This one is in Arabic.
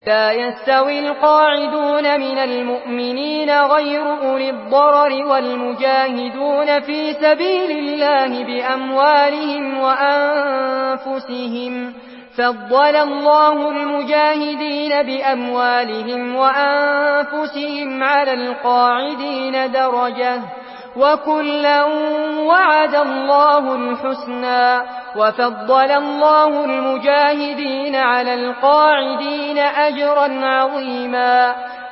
لا يستوي القاعدون من المؤمنين غير أولي الضرر والمجاهدون في سبيل الله بأموالهم وأنفسهم فضل الله المجاهدين بأموالهم وأنفسهم على القاعدين درجة وكلا وعد الله الحسنى وفضل الله المجاهدين على القاعدين أجرا عظيما